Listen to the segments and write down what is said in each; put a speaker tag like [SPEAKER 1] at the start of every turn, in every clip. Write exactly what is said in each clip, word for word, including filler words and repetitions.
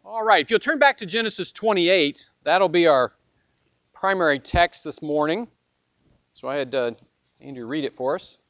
[SPEAKER 1] All right, if you'll turn back to Genesis twenty-eight, that'll be our primary text this morning. So I had uh, Andrew read it for us.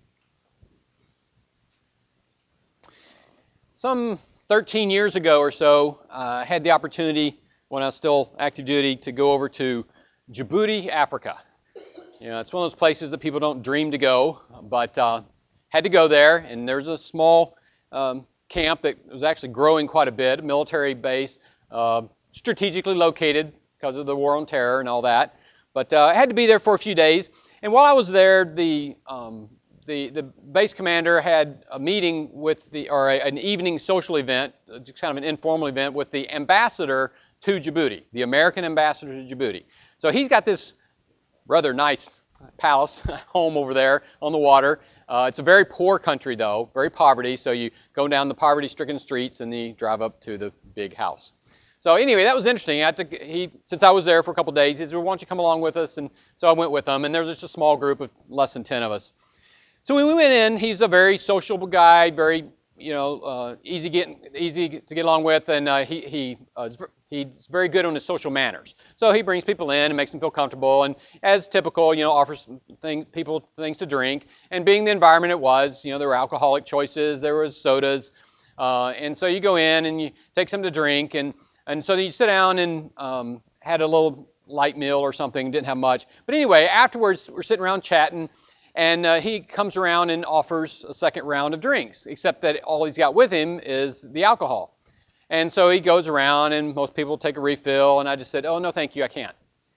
[SPEAKER 1] Some thirteen years ago or so, uh, I had the opportunity, when I was still active duty, to go over to Djibouti, Africa. You know, it's one of those places that people don't dream to go, but uh, had to go there, and there's a small um, camp that was actually growing quite a bit, a military base, uh, strategically located because of the war on terror and all that. But uh, I had to be there for a few days, and while I was there, the um, the the base commander had a meeting with the, or a, an evening social event, just kind of an informal event with the ambassador to Djibouti, the American ambassador to Djibouti. So he's got this rather nice palace home over there on the water. Uh, it's a very poor country, though, very poverty. So you go down the poverty-stricken streets and then you drive up to the big house. So anyway, that was interesting. I had to, he, since I was there for a couple of days, he said, well, "Why don't you come along with us?" And so I went with him. And there was just a small group of less than ten of us. So when we went in, he's a very sociable guy, very you know uh, easy getting, easy to get along with, and uh, he he uh, is he's very good on his social manners. So he brings people in and makes them feel comfortable, and as typical, you know, offers thing, people things to drink. And being the environment it was, you know, there were alcoholic choices, there was sodas, uh, and so you go in and you take something to drink, and and so you sit down and um, had a little light meal or something. Didn't have much, but anyway, afterwards we're sitting around chatting. And uh, he comes around and offers a second round of drinks, except that all he's got with him is the alcohol. And so he goes around, and most people take a refill, and I just said, "Oh, no, thank you, I can't."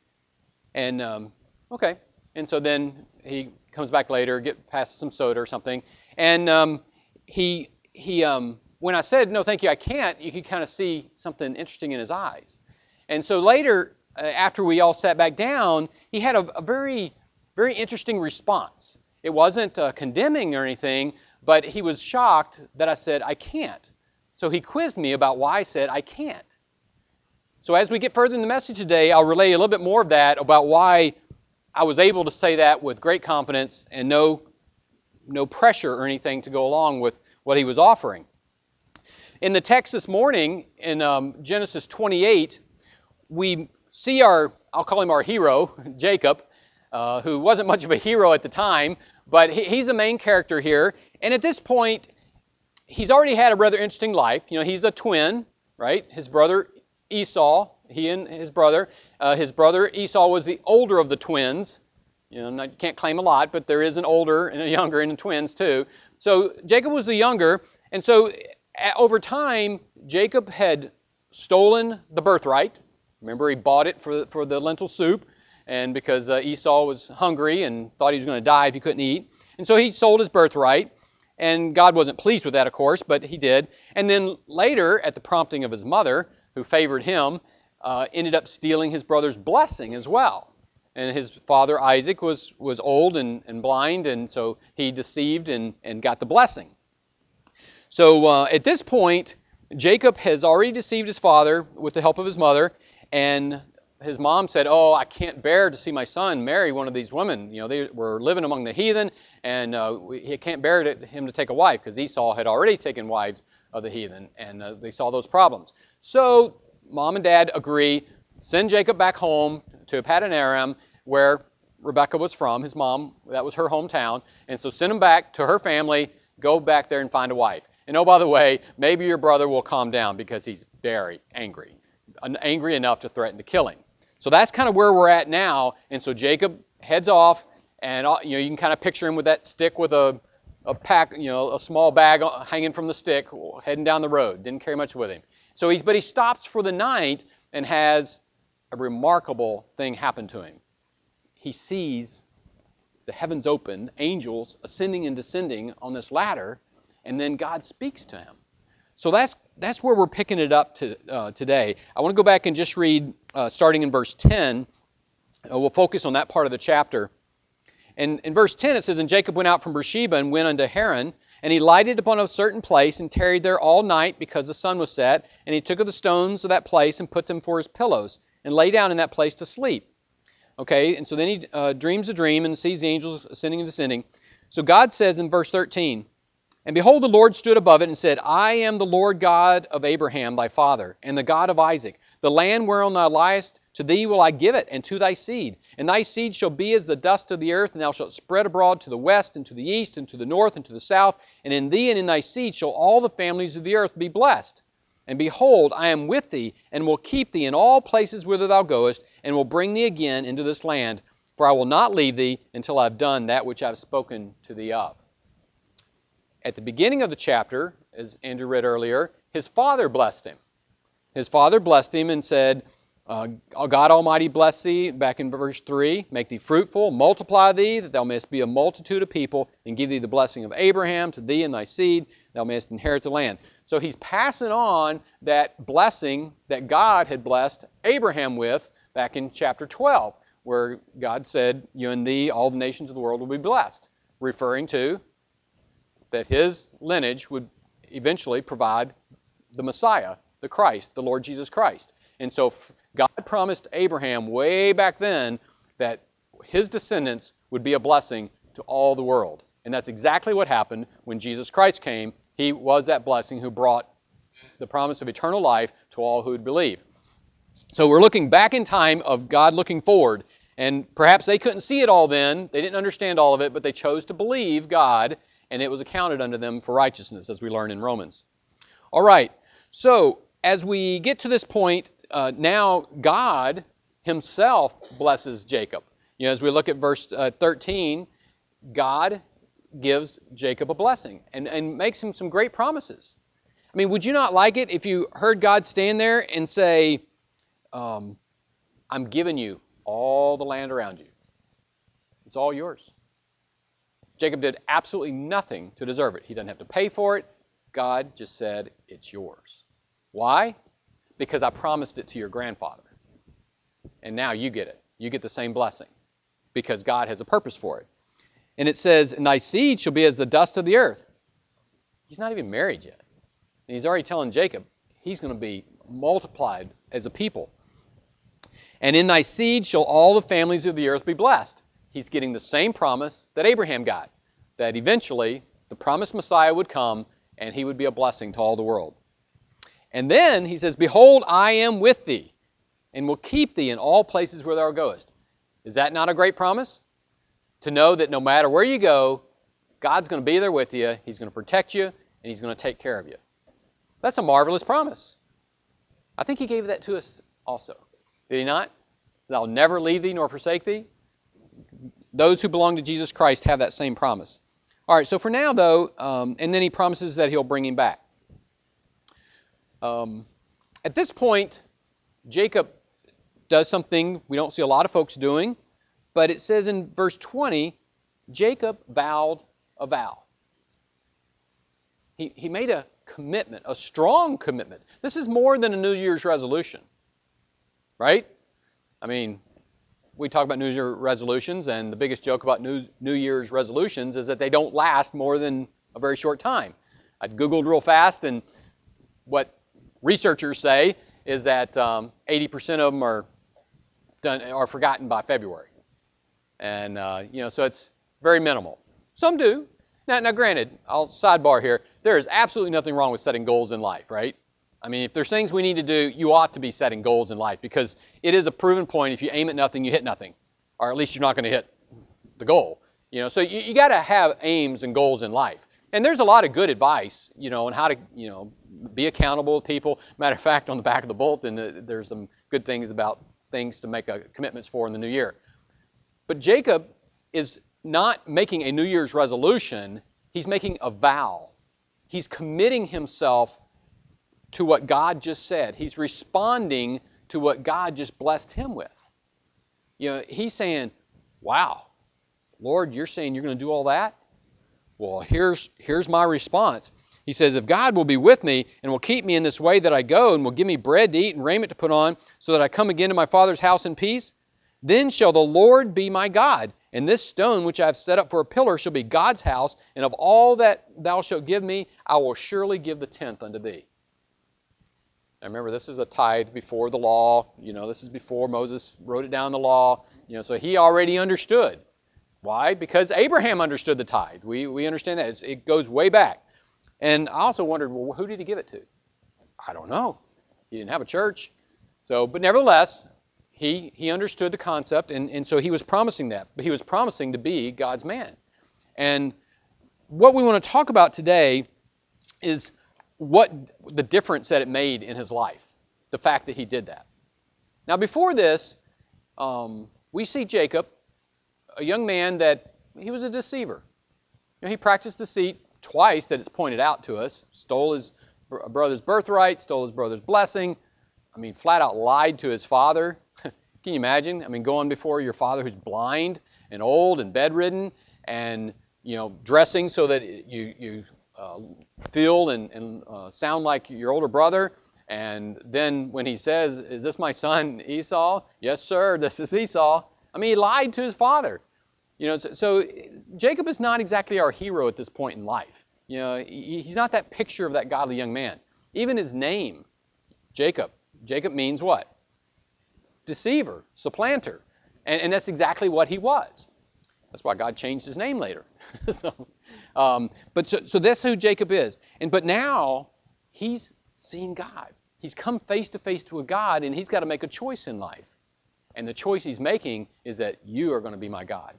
[SPEAKER 1] And, um, okay. And so then he comes back later, get past some soda or something, and um, he, he, um, when I said, "No, thank you, I can't," you could kind of see something interesting in his eyes. And so later, uh, after we all sat back down, he had a, a very... very interesting response. It wasn't uh, condemning or anything, but he was shocked that I said, "I can't." So he quizzed me about why I said, "I can't." So as we get further in the message today, I'll relay a little bit more of that about why I was able to say that with great confidence and no, no pressure or anything to go along with what he was offering. In the text this morning, in um, Genesis twenty-eight, we see our, I'll call him our hero, Jacob, Uh, who wasn't much of a hero at the time, but he, he's the main character here. And at this point, he's already had a rather interesting life. You know, he's a twin, right? His brother Esau, he and his brother. Uh, his brother Esau was the older of the twins. You know, I can't claim a lot, but there is an older and a younger in the twins too. So Jacob was the younger, and so over time, Jacob had stolen the birthright. Remember, he bought it for for the lentil soup. And because uh, Esau was hungry and thought he was going to die if he couldn't eat. And so he sold his birthright. And God wasn't pleased with that, of course, but he did. And then later, at the prompting of his mother, who favored him, uh, ended up stealing his brother's blessing as well. And his father, Isaac, was, was old and, and blind, and so he deceived and, and got the blessing. So uh, at this point, Jacob has already deceived his father with the help of his mother, and his mom said, "Oh, I can't bear to see my son marry one of these women. You know, they were living among the heathen, and uh, we, he can't bear to, him to take a wife," because Esau had already taken wives of the heathen, and uh, they saw those problems. So mom and dad agree, send Jacob back home to Paddan Aram, where Rebekah was from. His mom, that was her hometown, and so send him back to her family. Go back there and find a wife. And oh, by the way, maybe your brother will calm down because he's very angry, angry enough to threaten to kill him. So that's kind of where we're at now. And so Jacob heads off, and you know you can kind of picture him with that stick with a, a pack, you know, a small bag hanging from the stick, heading down the road. Didn't carry much with him. So he's, but he stops for the night and has a remarkable thing happen to him. He sees the heavens open, angels ascending and descending on this ladder, and then God speaks to him. So that's that's where we're picking it up to uh, today. I want to go back and just read, uh, starting in verse ten. Uh, we'll focus on that part of the chapter. And in verse ten it says, "And Jacob went out from Beersheba and went unto Haran, and he lighted upon a certain place and tarried there all night because the sun was set. And he took of the stones of that place and put them for his pillows, and lay down in that place to sleep." Okay, and so then he uh, dreams a dream and sees the angels ascending and descending. So God says in verse thirteen, And behold, the Lord stood above it and said, I am the Lord God of Abraham thy father, and the God of Isaac. The land whereon thou liest, to thee will I give it, and to thy seed. And thy seed shall be as the dust of the earth, and thou shalt spread abroad to the west, and to the east, and to the north, and to the south. And in thee and in thy seed shall all the families of the earth be blessed. And behold, I am with thee, and will keep thee in all places whither thou goest, and will bring thee again into this land. For I will not leave thee until I have done that which I have spoken to thee of. At the beginning of the chapter, as Andrew read earlier, his father blessed him. His father blessed him and said, uh, God Almighty bless thee, back in verse three, make thee fruitful, multiply thee, that thou mayest be a multitude of people, and give thee the blessing of Abraham to thee and thy seed, thou mayest inherit the land. So he's passing on that blessing that God had blessed Abraham with back in chapter twelve, where God said, you and thee, all the nations of the world will be blessed, referring to that his lineage would eventually provide the Messiah, the Christ, the Lord Jesus Christ. And so God promised Abraham way back then that his descendants would be a blessing to all the world. And that's exactly what happened when Jesus Christ came. He was that blessing who brought the promise of eternal life to all who would believe. So we're looking back in time of God looking forward. And perhaps they couldn't see it all then. They didn't understand all of it, but they chose to believe God, and it was accounted unto them for righteousness, as we learn in Romans. All right, so as we get to this point, uh, now God himself blesses Jacob. You know, as we look at verse uh, thirteen, God gives Jacob a blessing and, and makes him some great promises. I mean, would you not like it if you heard God stand there and say, um, I'm giving you all the land around you. It's all yours. Jacob did absolutely nothing to deserve it. He doesn't have to pay for it. God just said, it's yours. Why? Because I promised it to your grandfather. And now you get it. You get the same blessing because God has a purpose for it. And it says, and thy seed shall be as the dust of the earth. He's not even married yet. And he's already telling Jacob he's going to be multiplied as a people. And in thy seed shall all the families of the earth be blessed. He's getting the same promise that Abraham got, that eventually the promised Messiah would come and he would be a blessing to all the world. And then he says, behold, I am with thee and will keep thee in all places where thou goest. Is that not a great promise? To know that no matter where you go, God's going to be there with you, he's going to protect you, and he's going to take care of you. That's a marvelous promise. I think he gave that to us also. Did he not? So I'll never leave thee nor forsake thee. Those who belong to Jesus Christ have that same promise. All right, so for now, though, um, and then he promises that he'll bring him back. Um, at this point, Jacob does something we don't see a lot of folks doing, but it says in verse twenty, Jacob vowed a vow. He, he made a commitment, a strong commitment. This is more than a New Year's resolution, right? I mean, we talk about New Year's resolutions, and the biggest joke about New, New Year's resolutions is that they don't last more than a very short time. I Googled real fast, and what researchers say is that um, eighty percent of them are done are forgotten by February, and uh, you know, so it's very minimal. Some do. Now, now, granted, I'll sidebar here. There is absolutely nothing wrong with setting goals in life, right? I mean, if there's things we need to do, you ought to be setting goals in life because it is a proven point. If you aim at nothing, you hit nothing, or at least you're not going to hit the goal. You know, so you, you got to have aims and goals in life. And there's a lot of good advice, you know, on how to, you know, be accountable to people. Matter of fact, on the back of the bulletin, uh, there's some good things about things to make a, commitments for in the new year. But Jacob is not making a New Year's resolution. He's making a vow. He's committing himself to what God just said. He's responding to what God just blessed him with. You know, he's saying, wow, Lord, you're saying you're going to do all that? Well, here's, here's my response. He says, if God will be with me and will keep me in this way that I go and will give me bread to eat and raiment to put on so that I come again to my father's house in peace, then shall the Lord be my God. And this stone which I have set up for a pillar shall be God's house, and of all that thou shalt give me, I will surely give the tenth unto thee. Now remember, this is a tithe before the law. You know, this is before Moses wrote it down in the law. You know, so he already understood. Why? Because Abraham understood the tithe. We, we understand that. It's, it goes way back. And I also wondered, well, who did he give it to? I don't know. He didn't have a church. So, but nevertheless, he he understood the concept, and, and so he was promising that. But he was promising to be God's man. And what we want to talk about today is what the difference that it made in his life, the fact that he did that. Now, before this, um, we see Jacob, a young man that he was a deceiver. You know, he practiced deceit twice that it's pointed out to us. Stole his brother's birthright, stole his brother's blessing. I mean, flat out lied to his father. Can you imagine? I mean, going before your father who's blind and old and bedridden and, you know, dressing so that you, you uh, feel and, and uh, sound like your older brother. And then when he says, is this my son Esau? Yes, sir, this is Esau. I mean, he lied to his father. You know, so, so Jacob is not exactly our hero at this point in life. You know, he, he's not that picture of that godly young man. Even his name, Jacob. Jacob means what? Deceiver, supplanter. And, and that's exactly what he was. That's why God changed his name later. so, um, but so, so that's who Jacob is. And but now he's seen God. He's come face to face to a God, and he's got to make a choice in life. And the choice he's making is that you are going to be my God.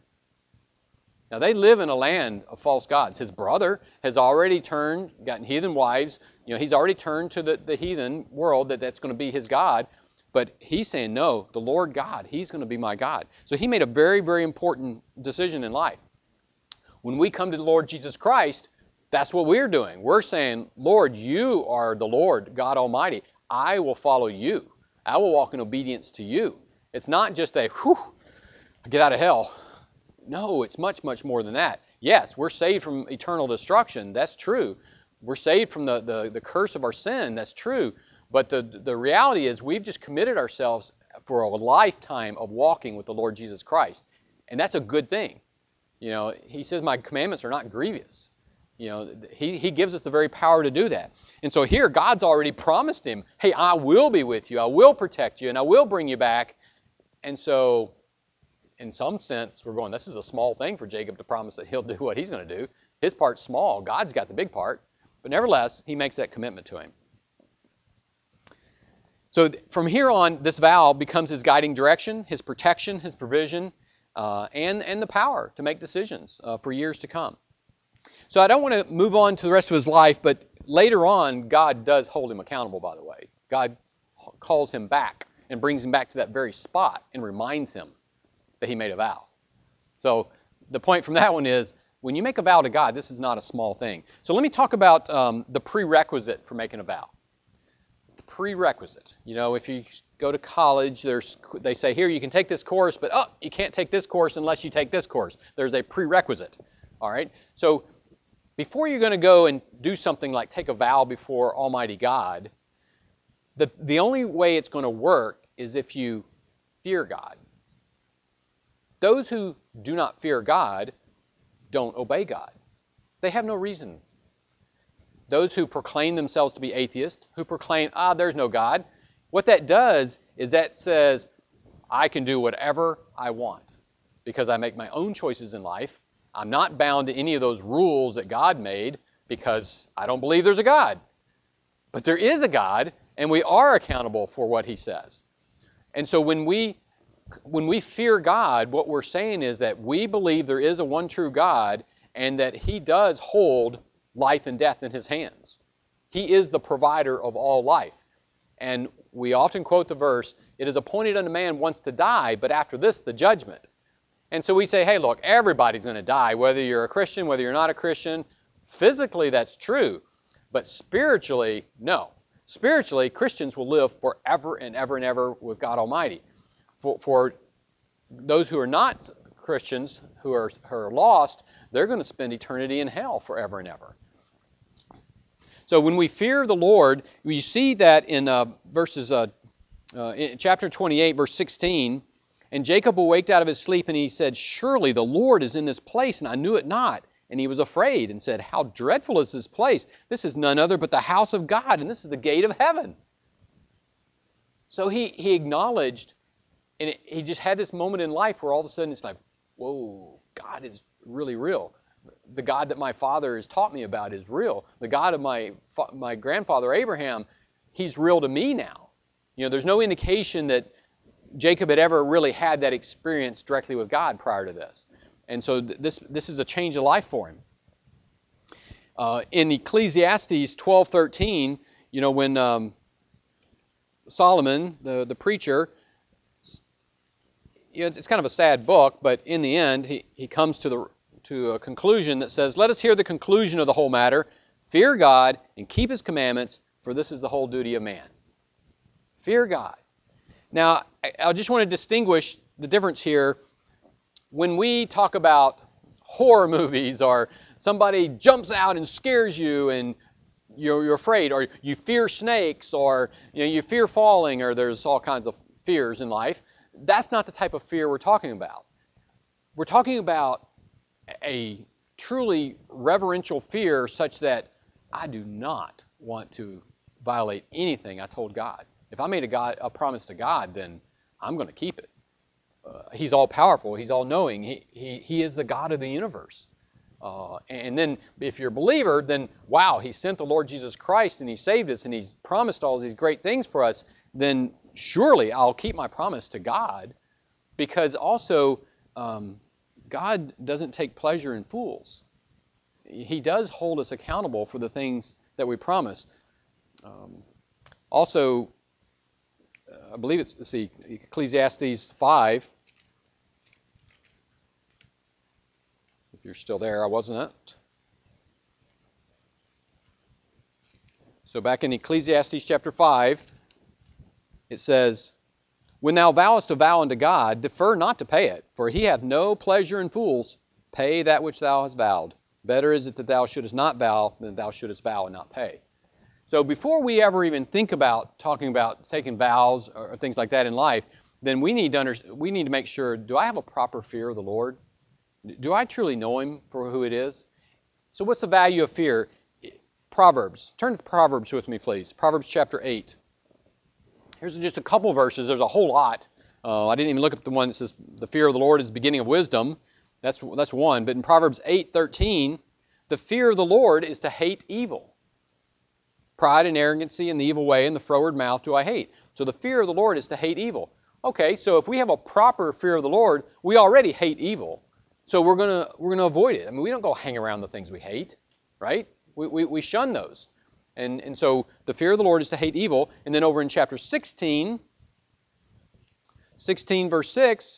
[SPEAKER 1] Now, they live in a land of false gods. His brother has already turned, gotten heathen wives. You know, he's already turned to the, the heathen world that that's going to be his God. But he's saying, no, the Lord God, he's going to be my God. So he made a very, very important decision in life. When we come to the Lord Jesus Christ, that's what we're doing. We're saying, Lord, you are the Lord, God Almighty. I will follow you. I will walk in obedience to you. It's not just a, whew, get out of hell. No, it's much, much more than that. Yes, we're saved from eternal destruction. That's true. We're saved from the, the, the curse of our sin. That's true. But the, the reality is we've just committed ourselves for a lifetime of walking with the Lord Jesus Christ. And that's a good thing. You know, he says my commandments are not grievous. You know, he, he gives us the very power to do that. And so here, God's already promised him, hey, I will be with you. I will protect you, and I will bring you back. And so, in some sense, we're going, this is a small thing for Jacob to promise that he'll do what he's going to do. His part's small. God's got the big part. But nevertheless, he makes that commitment to him. So from here on, this vow becomes his guiding direction, his protection, his provision, uh, and, and the power to make decisions uh, for years to come. So I don't want to move on to the rest of his life, but later on, God does hold him accountable, by the way. God calls him back and brings him back to that very spot and reminds him that he made a vow. So the point from that one is, when you make a vow to God, this is not a small thing. So let me talk about um, the prerequisite for making a vow. The prerequisite. You know, if you go to college, there's they say, here, you can take this course, but oh, you can't take this course unless you take this course. There's a prerequisite. All right? So before you're going to go and do something like take a vow before Almighty God, the, the only way it's going to work is if you fear God. Those who do not fear God don't obey God. They have no reason. Those who proclaim themselves to be atheists, who proclaim, ah, there's no God, what that does is that says, I can do whatever I want because I make my own choices in life. I'm not bound to any of those rules that God made because I don't believe there's a God. But there is a God, and we are accountable for what he says. And so when we when we fear God, what we're saying is that we believe there is a one true God and that he does hold life and death in his hands. He is the provider of all life. And we often quote the verse, it is appointed unto man once to die, but after this, the judgment. And so we say, hey, look, everybody's going to die, whether you're a Christian, whether you're not a Christian. Physically, that's true. But spiritually, no. Spiritually, Christians will live forever and ever and ever with God Almighty. For, for those who are not Christians, who are, who are lost, they're going to spend eternity in hell forever and ever. So when we fear the Lord, we see that in uh, verses uh, uh, in chapter twenty-eight, verse sixteen, and Jacob awaked out of his sleep, and he said, surely the Lord is in this place, and I knew it not. And he was afraid and said, how dreadful is this place? This is none other but the house of God, and this is the gate of heaven. So he, he acknowledged, and he just had this moment in life where all of a sudden it's like, whoa, God is really real. the God that my father has taught me about is real. The God of my my grandfather Abraham, he's real to me now. You know, there's no indication that Jacob had ever really had that experience directly with God prior to this. And so this this is a change of life for him. Uh, in Ecclesiastes twelve thirteen, you know, when um, Solomon, the, the preacher, you know, it's, it's kind of a sad book, but in the end, he, he comes to the to a conclusion that says, "Let us hear the conclusion of the whole matter. Fear God and keep His commandments, for this is the whole duty of man." Fear God. Now, I, I just want to distinguish the difference here. When we talk about horror movies, or somebody jumps out and scares you, and you're, you're afraid, or you fear snakes, or you know, you fear falling, or there's all kinds of fears in life, that's not the type of fear we're talking about. We're talking about a truly reverential fear such that I do not want to violate anything I told God. If I made a, God, a promise to God, then I'm going to keep it. Uh, he's all-powerful. He's all-knowing. He, he, he is the God of the universe. Uh, and then if you're a believer, then wow, He sent the Lord Jesus Christ and He saved us and He's promised all these great things for us, then surely I'll keep my promise to God, because also um, God doesn't take pleasure in fools. He does hold us accountable for the things that we promise. Um, also, uh, I believe it's, let's see, Ecclesiastes five. If you're still there, I wasn't it. So back in Ecclesiastes chapter five, it says, "When thou vowest a vow unto God, defer not to pay it, for He hath no pleasure in fools. Pay that which thou hast vowed. Better is it that thou shouldest not vow than thou shouldest vow and not pay." So before we ever even think about talking about taking vows or things like that in life, then we need to under, we need to make sure, do I have a proper fear of the Lord? Do I truly know Him for who it is? So what's the value of fear? Proverbs. Turn to Proverbs with me, please. Proverbs chapter eight. Here's just a couple verses. There's a whole lot. Uh, I didn't even look at the one that says, "The fear of the Lord is the beginning of wisdom." That's, that's one. But in Proverbs eight thirteen, the fear of the Lord is to hate evil. Pride and arrogancy and the evil way and the froward mouth do I hate. So the fear of the Lord is to hate evil. Okay, so if we have a proper fear of the Lord, we already hate evil. So we're gonna we're gonna avoid it. I mean, we don't go hang around the things we hate, right? We we, we shun those. And and so the fear of the Lord is to hate evil. And then over in chapter sixteen, sixteen verse six,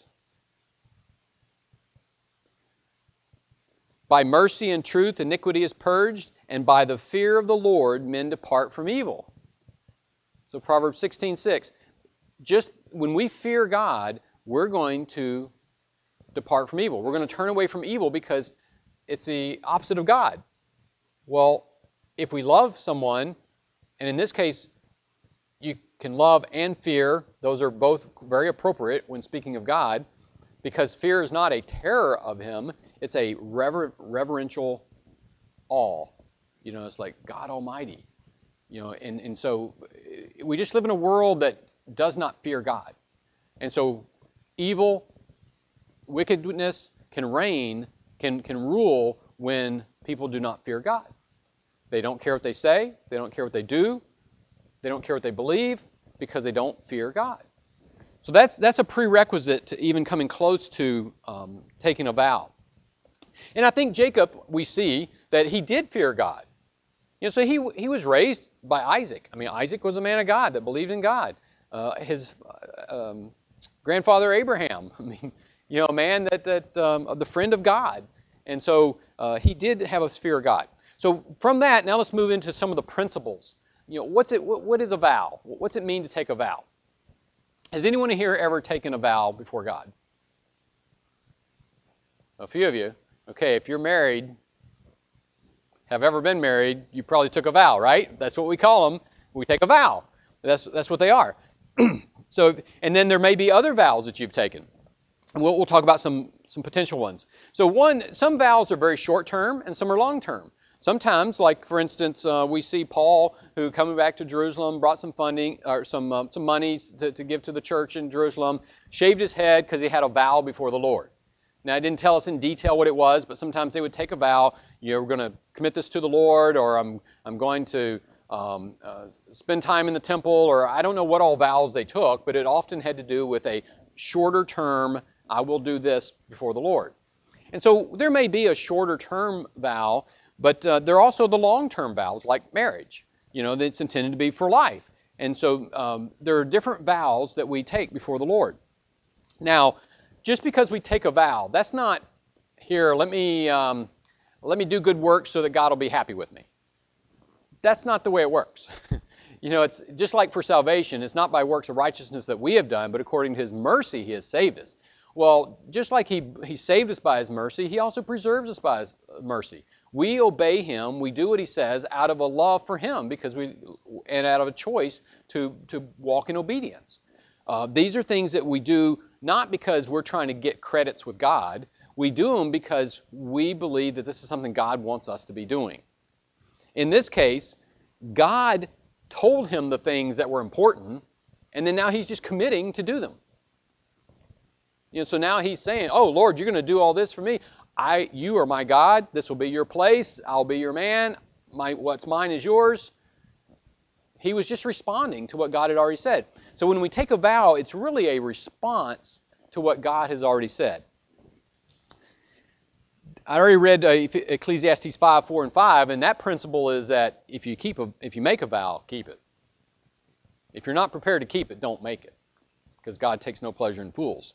[SPEAKER 1] "By mercy and truth iniquity is purged, and by the fear of the Lord men depart from evil." So Proverbs sixteen six. Just when we fear God, we're going to depart from evil. We're going to turn away from evil because it's the opposite of God. Well, if we love someone, and in this case, you can love and fear. Those are both very appropriate when speaking of God, because fear is not a terror of Him. It's a rever- reverential awe. You know, it's like God Almighty. You know, and, and so we just live in a world that does not fear God. And so evil, wickedness can reign, can, can rule when people do not fear God. They don't care what they say. They don't care what they do. They don't care what they believe because they don't fear God. So that's that's a prerequisite to even coming close to um, taking a vow. And I think Jacob, we see that he did fear God. You know, so he he was raised by Isaac. I mean, Isaac was a man of God that believed in God. Uh, his uh, um, grandfather Abraham, I mean, you know, a man that that um, the friend of God, and so uh, he did have a fear of God. So from that, now let's move into some of the principles. You know, what's it? What, what is a vow? What's it mean to take a vow? Has anyone here ever taken a vow before God? A few of you. Okay, if you're married, have ever been married, you probably took a vow, right? That's what we call them. We take a vow. That's that's what they are. So, and then there may be other vows that you've taken. And we'll, we'll talk about some some potential ones. So one, some vows are very short term and some are long term. Sometimes, like for instance, uh, we see Paul, who coming back to Jerusalem, brought some funding or some um, some monies to, to give to the church in Jerusalem, shaved his head because he had a vow before the Lord. Now, it didn't tell us in detail what it was, but sometimes they would take a vow. You know, we're going to commit this to the Lord, or I'm I'm going to um, uh, spend time in the temple, or I don't know what all vows they took, but it often had to do with a shorter term, I will do this before the Lord. And so there may be a shorter term vow, but uh, there are also the long-term vows, like marriage. You know, that's intended to be for life. And so um, there are different vows that we take before the Lord. Now, just because we take a vow, that's not, here, let me um, let me do good works so that God will be happy with me. That's not the way it works. You know, it's just like for salvation, it's not by works of righteousness that we have done, but according to His mercy, He has saved us. Well, just like He, he saved us by His mercy, He also preserves us by His mercy. We obey Him, we do what He says out of a love for Him, because we, and out of a choice to, to walk in obedience. Uh, these are things that we do not because we're trying to get credits with God. We do them because we believe that this is something God wants us to be doing. In this case, God told him the things that were important, and then now he's just committing to do them. You know, so now he's saying, oh, Lord, you're going to do all this for me. I, you are my God. This will be your place. I'll be your man. My, what's mine is yours. He was just responding to what God had already said. So when we take a vow, it's really a response to what God has already said. I already read uh, Ecclesiastes five, four, and five, and that principle is that if you keep a, if you make a vow, keep it. If you're not prepared to keep it, don't make it, because God takes no pleasure in fools.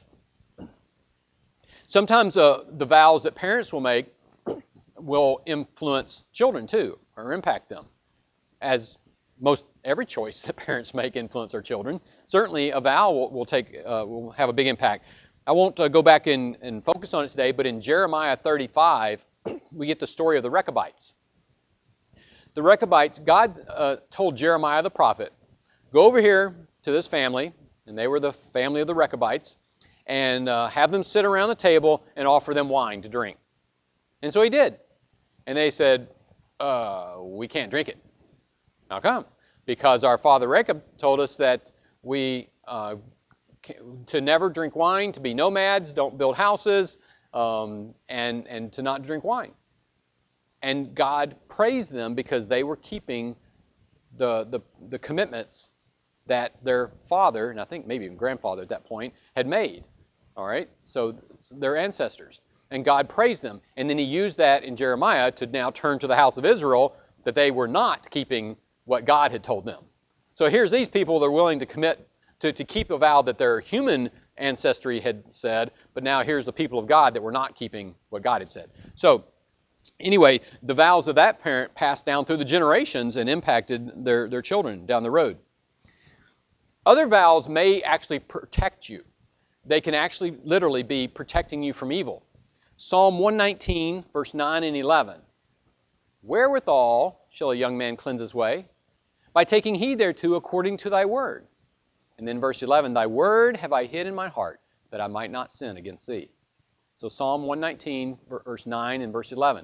[SPEAKER 1] Sometimes uh, the vows that parents will make will influence children too, or impact them, as most every choice that parents make influence our children. Certainly, a vow will, will take uh, will have a big impact. I won't uh, go back and, and focus on it today, but in Jeremiah thirty-five, we get the story of the Rechabites. The Rechabites, God uh, told Jeremiah the prophet, go over here to this family, and they were the family of the Rechabites, and uh, have them sit around the table and offer them wine to drink. And so he did. And they said, uh, we can't drink it. How come? Because our father Rechab told us that we uh, to never drink wine, to be nomads, don't build houses, um, and, and to not drink wine. And God praised them because they were keeping the, the, the commitments that their father, and I think maybe even grandfather at that point, had made. All right? So their ancestors. And God praised them. And then he used that in Jeremiah to now turn to the house of Israel that they were not keeping what God had told them. So here's these people that are willing to commit to, to keep a vow that their human ancestry had said, but now here's the people of God that were not keeping what God had said. So anyway, the vows of that parent passed down through the generations and impacted their, their children down the road. Other vows may actually protect you. They can actually literally be protecting you from evil. Psalm one nineteen, verse nine and eleven. Wherewithal shall a young man cleanse his way? By taking heed thereto according to thy word. And then verse eleven, thy word have I hid in my heart, that I might not sin against thee. So Psalm one nineteen, verse nine and verse eleven.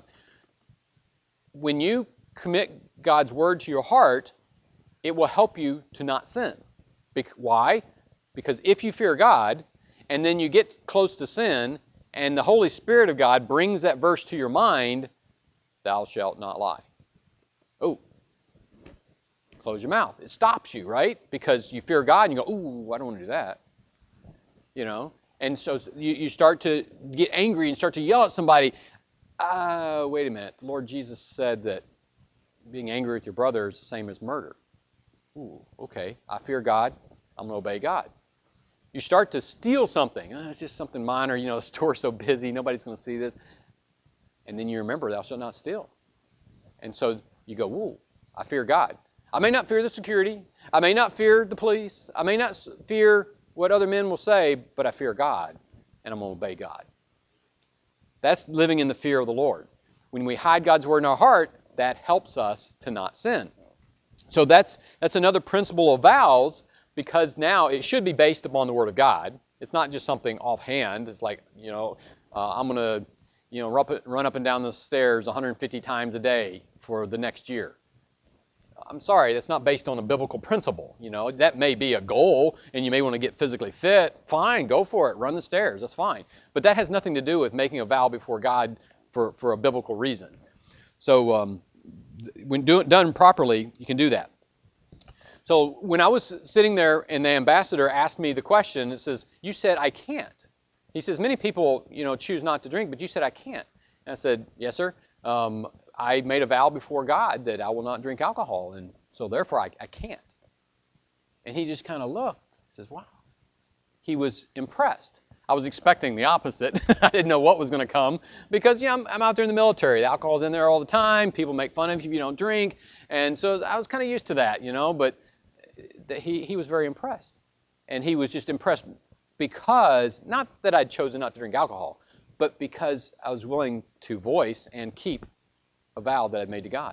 [SPEAKER 1] When you commit God's word to your heart, it will help you to not sin. Why? Because if you fear God, and then you get close to sin, and the Holy Spirit of God brings that verse to your mind, thou shalt not lie. Oh, close your mouth. It stops you, right? Because you fear God and you go, ooh, I don't want to do that. You know? And so you, you start to get angry and start to yell at somebody. Uh, wait a minute. The Lord Jesus said that being angry with your brother is the same as murder. Ooh, okay. I fear God. I'm going to obey God. You start to steal something. Oh, it's just something minor. You know, the store's so busy. Nobody's going to see this. And then you remember, thou shalt not steal. And so you go, ooh, I fear God. I may not fear the security. I may not fear the police. I may not fear what other men will say, but I fear God, and I'm going to obey God. That's living in the fear of the Lord. When we hide God's word in our heart, that helps us to not sin. So that's that's another principle of vows, because now it should be based upon the word of God. It's not just something offhand. It's like, you know, uh, I'm going to, you know, run up and down the stairs one hundred fifty times a day for the next year. I'm sorry, that's not based on a biblical principle. You know, that may be a goal, and you may want to get physically fit. Fine, go for it. Run the stairs. That's fine. But that has nothing to do with making a vow before God for, for a biblical reason. So um, when do, done properly, you can do that. So when I was sitting there and the ambassador asked me the question, it says, you said I can't. He says, many people, you know, choose not to drink, but you said I can't. And I said, yes, sir. Um, I made a vow before God that I will not drink alcohol, and so therefore I, I can't. And he just kind of looked. He says, wow. He was impressed. I was expecting the opposite. I didn't know what was going to come because, you know, I'm, I'm out there in the military. The alcohol's in there all the time. People make fun of you if you don't drink. And so I was kind of used to that, you know, but he, he was very impressed. And he was just impressed because, not that I'd chosen not to drink alcohol, but because I was willing to voice and keep a vow that I'd made to God.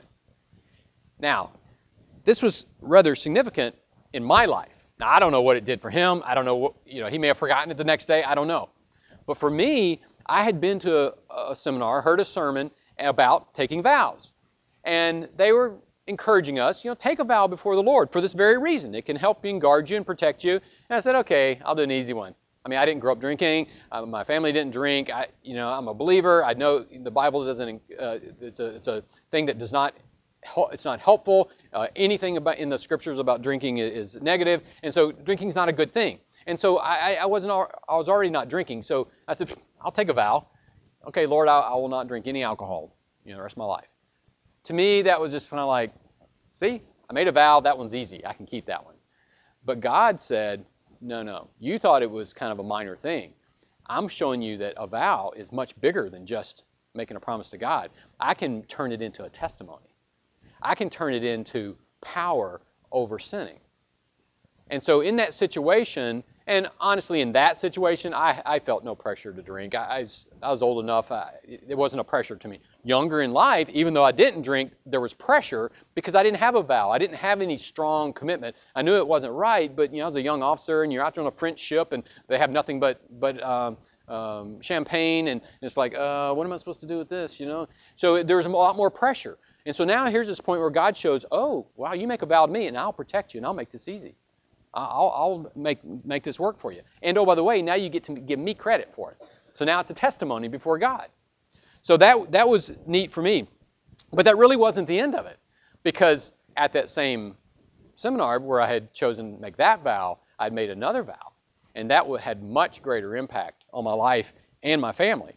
[SPEAKER 1] Now, this was rather significant in my life. Now, I don't know what it did for him. I don't know what, you know, he may have forgotten it the next day. I don't know. But for me, I had been to a, a seminar, heard a sermon about taking vows. And they were encouraging us, you know, take a vow before the Lord for this very reason. It can help you and guard you and protect you. And I said, okay, I'll do an easy one. I mean, I didn't grow up drinking. Uh, my family didn't drink. I, you know, I'm a believer. I know the Bible doesn't. Uh, it's a it's a thing that does not. It's not helpful. Uh, anything about in the scriptures about drinking is, is negative, and so drinking is not a good thing. And so I, I wasn't. I was already not drinking. So I said, I'll take a vow. Okay, Lord, I, I will not drink any alcohol, you know, the rest of my life. To me, that was just kind of like, see, I made a vow. That one's easy. I can keep that one. But God said, no, no. You thought it was kind of a minor thing. I'm showing you that a vow is much bigger than just making a promise to God. I can turn it into a testimony. I can turn it into power over sinning. And so in that situation, and honestly in that situation, I, I felt no pressure to drink. I, I, was, I was old enough. I, it wasn't a pressure to me. Younger in life, even though I didn't drink, there was pressure because I didn't have a vow. I didn't have any strong commitment. I knew it wasn't right, but you know, I was a young officer, and you're out there on a French ship, and they have nothing but but um, um, champagne, and it's like, uh, what am I supposed to do with this? You know, so there was a lot more pressure. And so now here's this point where God shows, oh, wow, you make a vow to me, and I'll protect you, and I'll make this easy. I'll, I'll make make this work for you. And oh, by the way, now you get to give me credit for it. So now it's a testimony before God. So that that was neat for me. But that really wasn't the end of it. Because at that same seminar where I had chosen to make that vow, I'd made another vow. And that had much greater impact on my life and my family.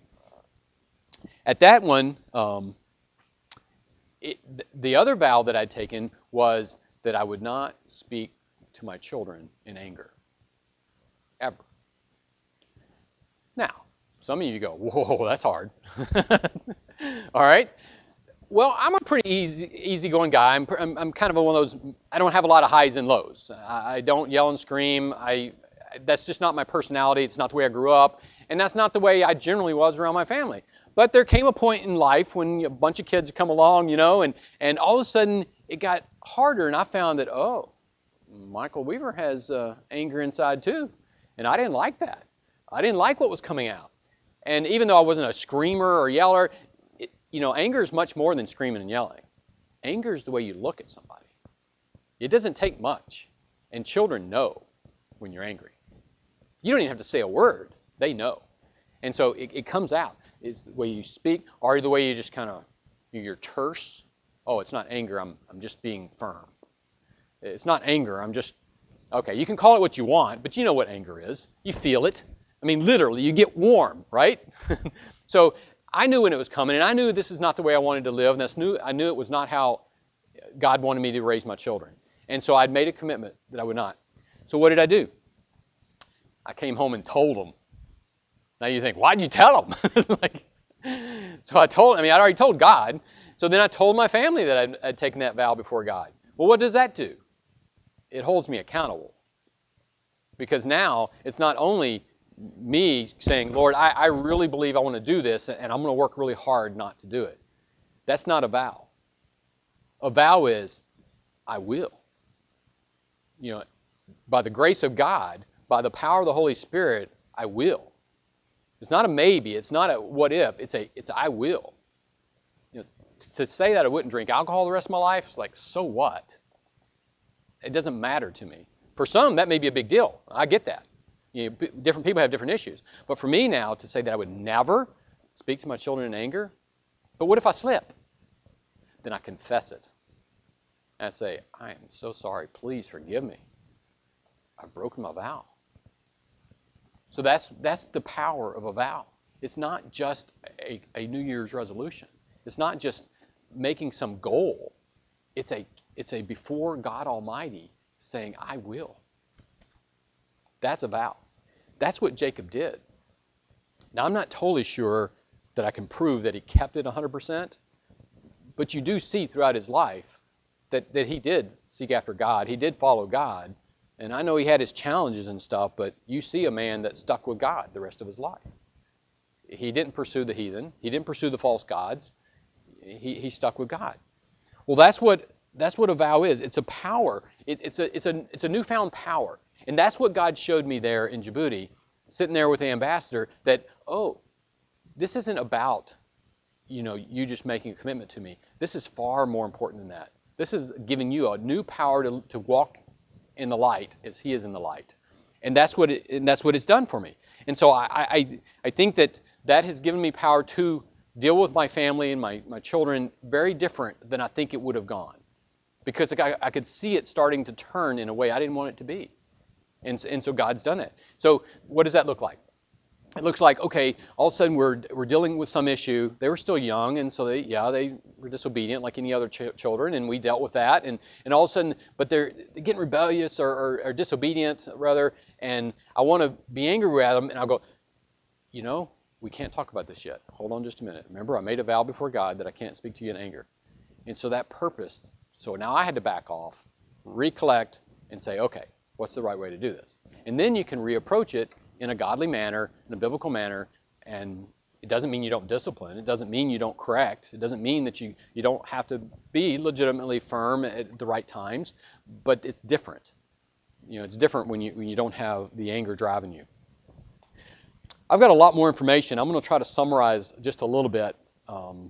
[SPEAKER 1] At that one, um, it, the other vow that I'd taken was that I would not speak to my children in anger. Ever. Now, some of you go, whoa, that's hard. All right. Well, I'm a pretty easy, easygoing guy. I'm, I'm, I'm kind of one of those, I don't have a lot of highs and lows. I, I don't yell and scream. I, that's just not my personality. It's not the way I grew up. And that's not the way I generally was around my family. But there came a point in life when a bunch of kids come along, you know, and, and all of a sudden it got harder. And I found that, oh, Michael Weaver has uh, anger inside too. And I didn't like that. I didn't like what was coming out. And even though I wasn't a screamer or yeller, it, you know, anger is much more than screaming and yelling. Anger is the way you look at somebody. It doesn't take much. And children know when you're angry. You don't even have to say a word. They know. And so it, it comes out. It's the way you speak, or the way you just kind of, you're terse. Oh, it's not anger. I'm, I'm just being firm. It's not anger. I'm just, okay, you can call it what you want, but you know what anger is. You feel it. I mean, literally, you get warm, right? So I knew when it was coming, and I knew this is not the way I wanted to live, and I knew, I knew it was not how God wanted me to raise my children. And so I'd made a commitment that I would not. So what did I do? I came home and told them. Now you think, why'd you tell them? like, so I told, I mean, I'd already told God. So then I told my family that I'd, I'd taken that vow before God. Well, what does that do? It holds me accountable. Because now it's not only me saying, Lord, I, I really believe I want to do this, and I'm going to work really hard not to do it. That's not a vow. A vow is, I will. You know, by the grace of God, by the power of the Holy Spirit, I will. It's not a maybe. It's not a what if. It's a it's a I will. You know, to say that I wouldn't drink alcohol the rest of my life, it's like, so what? It doesn't matter to me. For some, that may be a big deal. I get that. You know, different people have different issues. But for me now, to say that I would never speak to my children in anger, but what if I slip? Then I confess it. And I say, I am so sorry. Please forgive me. I've broken my vow. So that's that's the power of a vow. It's not just a, a New Year's resolution. It's not just making some goal. It's a it's a before God Almighty saying, I will. That's a vow. That's what Jacob did. Now, I'm not totally sure that I can prove that he kept it one hundred percent, but you do see throughout his life that, that he did seek after God. He did follow God. And I know he had his challenges and stuff, but you see a man that stuck with God the rest of his life. He didn't pursue the heathen. He didn't pursue the false gods. He, he stuck with God. Well, that's what that's what a vow is. It's a power. It, it's a it's a it's a newfound power. And that's what God showed me there in Djibouti, sitting there with the ambassador, that, oh, this isn't about, you know, you just making a commitment to me. This is far more important than that. This is giving you a new power to, to walk in the light as he is in the light. And that's what it, and that's what it's done for me. And so I, I, I think that that has given me power to deal with my family and my, my children very different than I think it would have gone. Because I, I could see it starting to turn in a way I didn't want it to be. And, and so God's done it. So what does that look like? It looks like, okay, all of a sudden we're we're dealing with some issue. They were still young, and so they, yeah, they were disobedient like any other ch- children, and we dealt with that. And, and all of a sudden, but they're, they're getting rebellious or, or, or disobedient, rather, and I want to be angry with them, and I'll go, you know, we can't talk about this yet. Hold on just a minute. Remember, I made a vow before God that I can't speak to you in anger. And so that purpose, so now I had to back off, recollect, and say, okay, what's the right way to do this? And then you can reapproach it in a godly manner, in a biblical manner, and it doesn't mean you don't discipline. It doesn't mean you don't correct. It doesn't mean that you, you don't have to be legitimately firm at the right times, but it's different. You know, it's different when you when you don't have the anger driving you. I've got a lot more information. I'm going to try to summarize just a little bit. Um,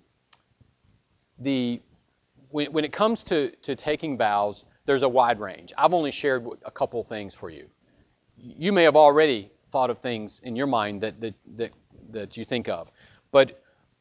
[SPEAKER 1] the when, when it comes to, to taking vows, there's a wide range. I've only shared a couple things for you. You may have already thought of things in your mind that that that, that you think of, but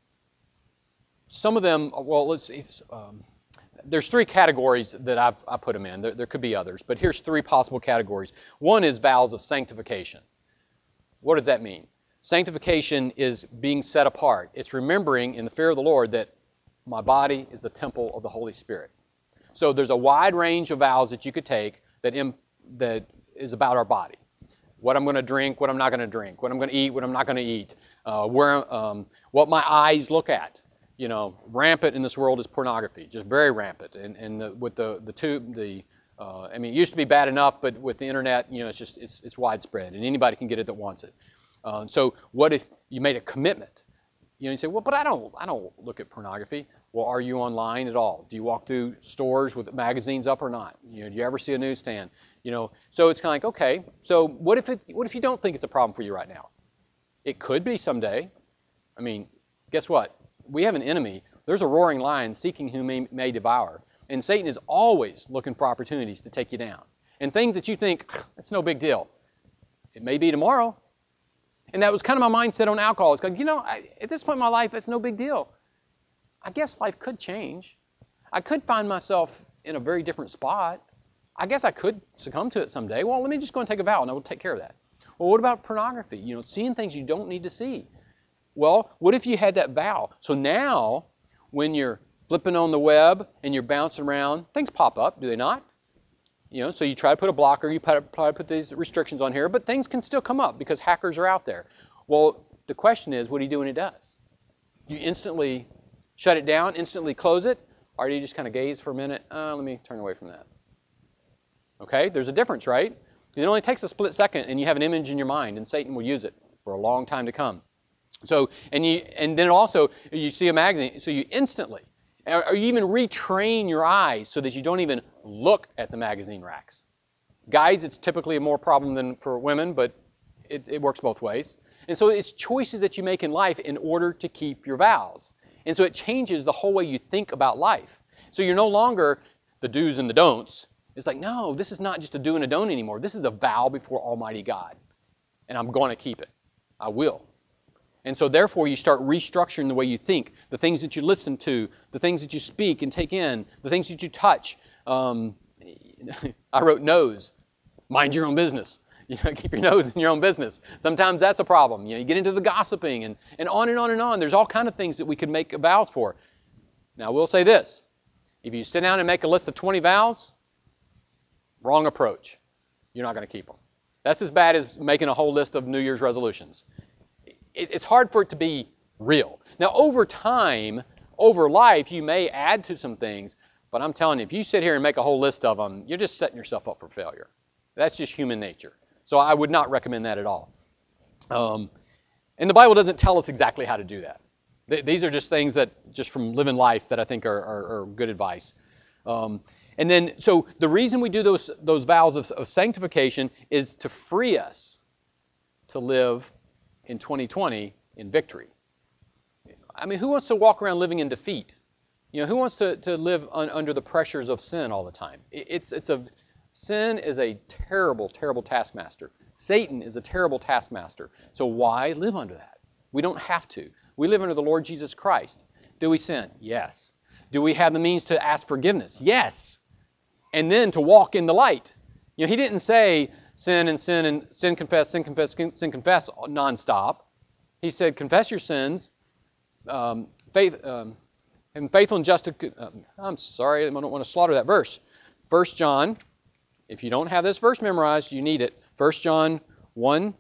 [SPEAKER 1] some of them, well, let's see. Um, there's three categories that I've I put them in. There, there could be others, but here's three possible categories. One is vows of sanctification. What does that mean? Sanctification is being set apart. It's remembering in the fear of the Lord that my body is the temple of the Holy Spirit. So there's a wide range of vows that you could take that im, that is about our body. What I'm going to drink, what I'm not going to drink, what I'm going to eat, what I'm not going to eat, uh, where, um, what my eyes look at. You know, rampant in this world is pornography, just very rampant. And, and the, with the the tube, the uh, I mean, it used to be bad enough, but with the internet, you know, it's just it's it's widespread, and anybody can get it that wants it. Uh, so, what if you made a commitment? You know, you say, well, but I don't I don't look at pornography. Well, are you online at all? Do you walk through stores with magazines up or not? You know, do you ever see a newsstand? You know, so it's kind of like, okay, so what if it what if you don't think it's a problem for you right now? It could be someday. I mean, guess what? We have an enemy. There's a roaring lion seeking whom he may devour. And Satan is always looking for opportunities to take you down. And things that you think, it's no big deal. It may be tomorrow. And that was kind of my mindset on alcohol. It's like, you know, I, at this point in my life, it's no big deal. I guess life could change. I could find myself in a very different spot. I guess I could succumb to it someday. Well, let me just go and take a vow, and I will take care of that. Well, what about pornography? You know, seeing things you don't need to see. Well, what if you had that vow? So now, when you're flipping on the web and you're bouncing around, things pop up, do they not? You know, so you try to put a blocker, you try to put these restrictions on here, but things can still come up because hackers are out there. Well, the question is, what do you do when it does? Do you instantly shut it down, instantly close it, or do you just kind of gaze for a minute? Uh, let me turn away from that. Okay, there's a difference, right? It only takes a split second, and you have an image in your mind, and Satan will use it for a long time to come. So, and you, and then also, you see a magazine, so you instantly, or you even retrain your eyes so that you don't even look at the magazine racks. Guys, it's typically a more problem than for women, but it, it works both ways. And so it's choices that you make in life in order to keep your vows. And so it changes the whole way you think about life. So you're no longer the do's and the don'ts. It's like, no, this is not just a do and a don't anymore. This is a vow before Almighty God. And I'm going to keep it. I will. And so therefore you start restructuring the way you think, the things that you listen to, the things that you speak and take in, the things that you touch. Um, I wrote nose. Mind your own business. You know, keep your nose in your own business. Sometimes that's a problem. You know, you get into the gossiping and, and on and on and on. There's all kind of things that we could make vows for. Now, I will say this. If you sit down and make a list of twenty vows, wrong approach. You're not going to keep them. That's as bad as making a whole list of New Year's resolutions. It, it's hard for it to be real. Now, over time, over life, you may add to some things, but I'm telling you, if you sit here and make a whole list of them, you're just setting yourself up for failure. That's just human nature. So I would not recommend that at all. Um, and the Bible doesn't tell us exactly how to do that. Th- these are just things that, just from living life, that I think are, are, are good advice. Um, and then, so the reason we do those those vows of, of sanctification is to free us to live in twenty twenty in victory. I mean, who wants to walk around living in defeat? You know, who wants to, to live un, under the pressures of sin all the time? It, it's it's a Sin is a terrible, terrible taskmaster. Satan is a terrible taskmaster. So why live under that? We don't have to. We live under the Lord Jesus Christ. Do we sin? Yes. Do we have the means to ask forgiveness? Yes. And then to walk in the light. You know, he didn't say sin and sin and sin confess, sin confess, sin confess nonstop. He said confess your sins, um, faith, um, and faithful and just. Uh, I'm sorry, I don't want to slaughter that verse. First John. If you don't have this verse memorized, you need it. First John one,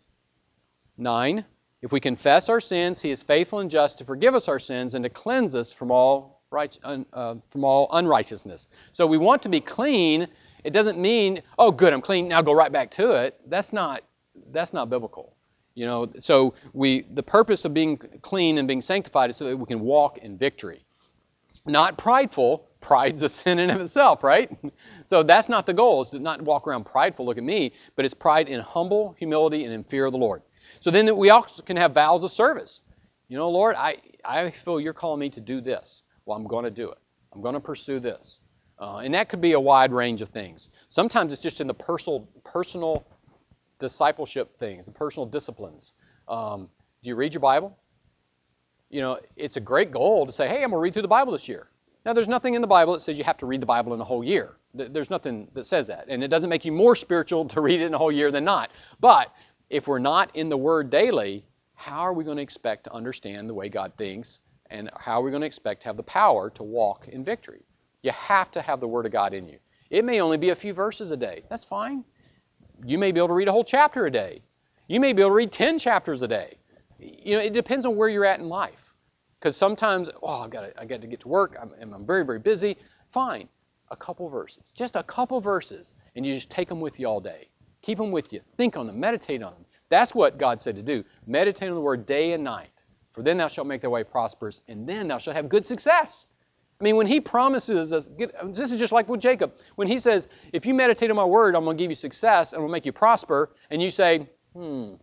[SPEAKER 1] nine. If we confess our sins, he is faithful and just to forgive us our sins and to cleanse us from all right, uh, from all unrighteousness. So we want to be clean. It doesn't mean, oh, good, I'm clean, now go right back to it. That's not that's not biblical. You know, so we the purpose of being clean and being sanctified is so that we can walk in victory. Not prideful. Pride's a sin in of itself, right? So that's not the goal, is to not walk around prideful, look at me, but it's pride in humble humility and in fear of the Lord. So then we also can have vows of service. You know, Lord, I, I feel you're calling me to do this. Well, I'm going to do it. I'm going to pursue this. Uh, and that could be a wide range of things. Sometimes it's just in the personal, personal discipleship things, the personal disciplines. Um, do you read your Bible? You know, it's a great goal to say, hey, I'm going to read through the Bible this year. Now, there's nothing in the Bible that says you have to read the Bible in a whole year. There's nothing that says that. And it doesn't make you more spiritual to read it in a whole year than not. But if we're not in the Word daily, how are we going to expect to understand the way God thinks? And how are we going to expect to have the power to walk in victory? You have to have the Word of God in you. It may only be a few verses a day. That's fine. You may be able to read a whole chapter a day. You may be able to read ten chapters a day. You know, it depends on where you're at in life. Because sometimes, oh, I've got to, I got to get to work, I'm, and I'm very, very busy. Fine, a couple verses, just a couple verses, and you just take them with you all day. Keep them with you. Think on them. Meditate on them. That's what God said to do. Meditate on the Word day and night. For then thou shalt make thy way prosperous, and then thou shalt have good success. I mean, when He promises us, this is just like with Jacob. When He says, if you meditate on my Word, I'm going to give you success, and I'm going to make you prosper, and you say, hmm,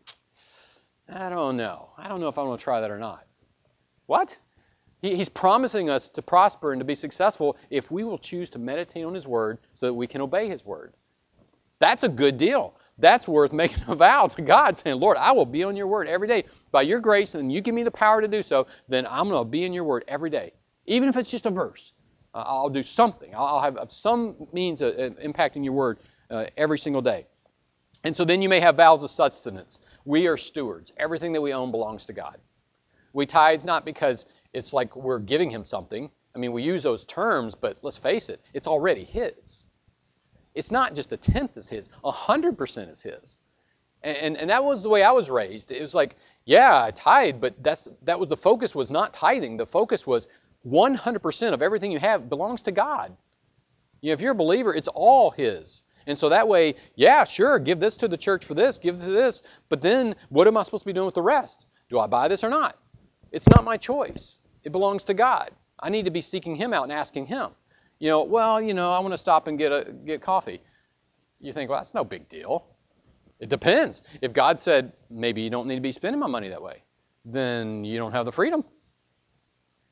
[SPEAKER 1] I don't know. I don't know if I'm going to try that or not. What? He, he's promising us to prosper and to be successful if we will choose to meditate on His Word so that we can obey His Word. That's a good deal. That's worth making a vow to God, saying, Lord, I will be on your Word every day. By your grace, and you give me the power to do so, then I'm going to be in your Word every day. Even if it's just a verse. Uh, I'll do something. I'll, I'll have some means of, of impacting your Word uh, every single day. And so then you may have vows of sustenance. We are stewards. Everything that we own belongs to God. We tithe not because it's like we're giving Him something. I mean, we use those terms, but let's face it, it's already His. It's not just a tenth is His, a hundred percent is His. And, and and that was the way I was raised. It was like, yeah, I tithe, but that's that was the focus was not tithing. The focus was one hundred percent of everything you have belongs to God. You know, if you're a believer, it's all His. And so that way, yeah, sure, give this to the church for this, give to this, but then what am I supposed to be doing with the rest? Do I buy this or not? It's not my choice. It belongs to God. I need to be seeking Him out and asking Him. You know, well, you know, I want to stop and get a get coffee. You think, well, that's no big deal. It depends. If God said, maybe you don't need to be spending my money that way, then you don't have the freedom.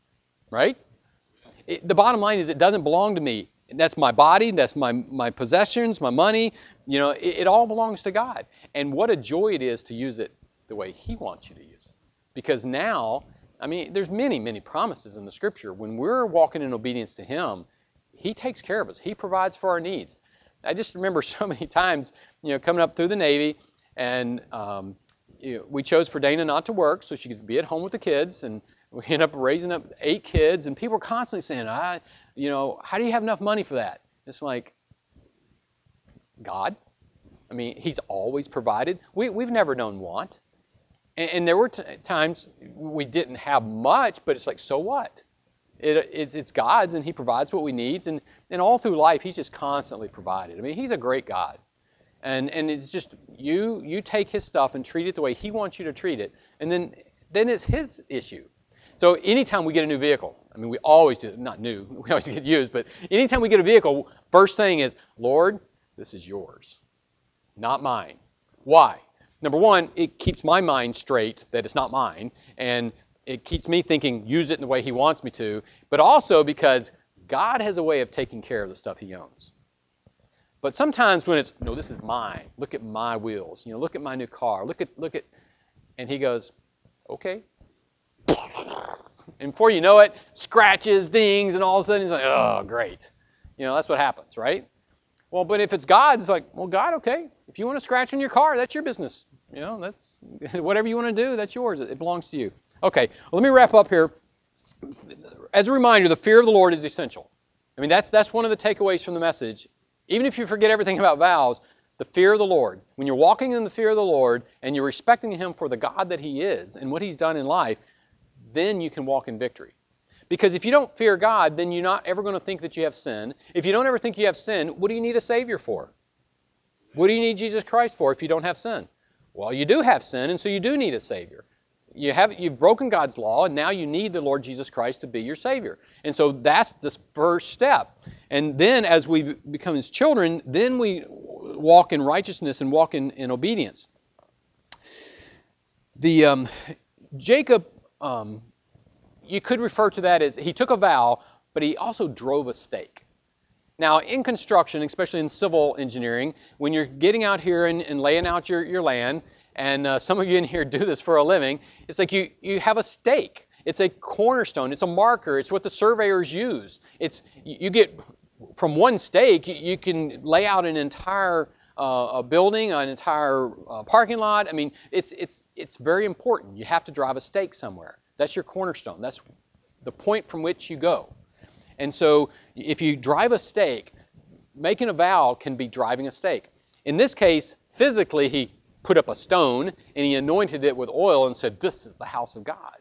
[SPEAKER 1] right? It, the bottom line is it doesn't belong to me. That's my body, that's my, my possessions, my money. You know, it, it all belongs to God. And what a joy it is to use it the way He wants you to use it. Because now, I mean, there's many, many promises in the Scripture. When we're walking in obedience to Him, He takes care of us. He provides for our needs. I just remember so many times, you know, coming up through the Navy, and um, you know, we chose for Dana not to work so she could be at home with the kids, and we ended up raising up eight kids, and people were constantly saying, "I, you know, how do you have enough money for that?" It's like, God. I mean, He's always provided. We, we've never known want. And, and there were t- times we didn't have much, but it's like, so what? It, it's, it's God's, and He provides what we need. And, and all through life, He's just constantly provided. I mean, He's a great God. And and it's just, you you take His stuff and treat it the way He wants you to treat it. And then then it's His issue. So anytime we get a new vehicle, I mean, we always do, not new, we always get used, but anytime we get a vehicle, first thing is, Lord, this is yours, not mine. Why? Number one, it keeps my mind straight that it's not mine, and it keeps me thinking, use it in the way He wants me to, but also because God has a way of taking care of the stuff He owns. But sometimes when it's, no, this is mine, look at my wheels, you know, look at my new car, look at, look at, and He goes, okay. And before you know it, scratches, dings, and all of a sudden he's like, oh, great. You know, that's what happens, right? Well, but if it's God's, it's like, well, God, okay. If you want to scratch on your car, that's your business. You know, that's whatever you want to do, that's yours. It belongs to you. Okay, well, let me wrap up here. As a reminder, the fear of the Lord is essential. I mean, that's that's one of the takeaways from the message. Even if you forget everything about vows, the fear of the Lord. When you're walking in the fear of the Lord and you're respecting Him for the God that He is and what He's done in life, then you can walk in victory. Because if you don't fear God, then you're not ever going to think that you have sin. If you don't ever think you have sin, what do you need a Savior for? What do you need Jesus Christ for if you don't have sin? Well, you do have sin, and so you do need a Savior. You have, you've broken God's law, and now you need the Lord Jesus Christ to be your Savior. And so that's the first step. And then as we become His children, then we walk in righteousness and walk in, in obedience. The um, Jacob... Um, you could refer to that as he took a vow, but he also drove a stake. Now, in construction, especially in civil engineering, when you're getting out here and, and laying out your, your land, and uh, some of you in here do this for a living, it's like you, you have a stake. It's a cornerstone. It's a marker. It's what the surveyors use. It's you get from one stake, you, you can lay out an entire uh, a building, an entire uh, parking lot. I mean, it's it's it's very important. You have to drive a stake somewhere. That's your cornerstone. That's the point from which you go. And so if you drive a stake, making a vow can be driving a stake. In this case, physically, he put up a stone and he anointed it with oil and said, this is the house of God.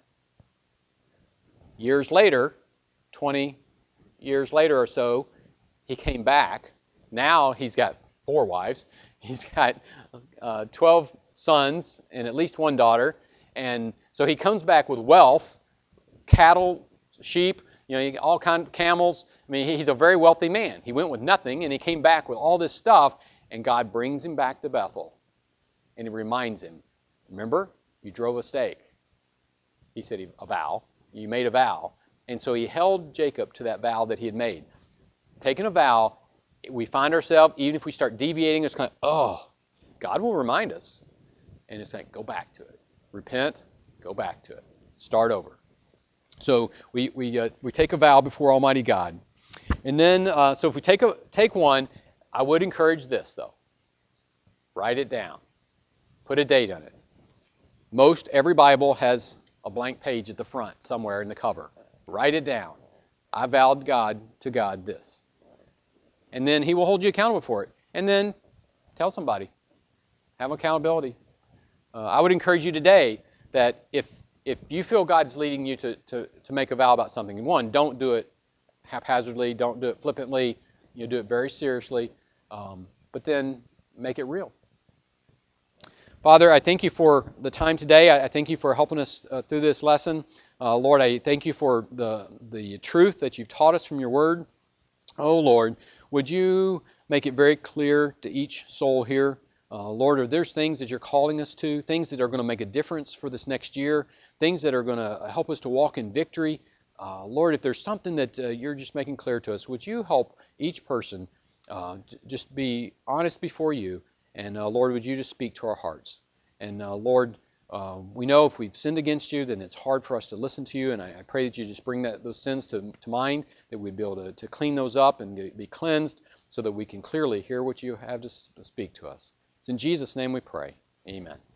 [SPEAKER 1] Years later, twenty years later or so, he came back. Now he's got four wives. He's got uh, twelve sons and at least one daughter. And so he comes back with wealth, cattle, sheep, you know, all kinds of camels. I mean, he's a very wealthy man. He went with nothing, and he came back with all this stuff, and God brings him back to Bethel. And he reminds him, remember, you drove a stake. He said, a vow. You made a vow. And so he held Jacob to that vow that he had made. Taking a vow, we find ourselves, even if we start deviating, it's kind of, oh, God will remind us. And it's like, go back to it. Repent, go back to it. Start over. So we we uh, we take a vow before Almighty God. And then, uh, so if we take a take one, I would encourage this, though. Write it down. Put a date on it. Most every Bible has a blank page at the front somewhere in the cover. Write it down. I vowed God to God this. And then He will hold you accountable for it. And then tell somebody. Have accountability. Uh, I would encourage you today that if if you feel God's leading you to, to, to make a vow about something, one, don't do it haphazardly, don't do it flippantly, you know, do it very seriously, um, but then make it real. Father, I thank You for the time today. I, I thank You for helping us uh, through this lesson. Uh, Lord, I thank You for the, the truth that You've taught us from Your Word. Oh, Lord, would You make it very clear to each soul here. Uh, Lord, if there's things that You're calling us to, things that are going to make a difference for this next year, things that are going to help us to walk in victory, Uh, Lord, if there's something that uh, you're just making clear to us, would you help each person uh, j- just be honest before you? And uh, Lord, would you just speak to our hearts? And uh, Lord, uh, we know if we've sinned against you, then it's hard for us to listen to you. And I, I pray that you just bring that, those sins to, to mind, that we'd be able to, to clean those up and get, be cleansed so that we can clearly hear what you have to speak to us. It's in Jesus' name we pray. Amen.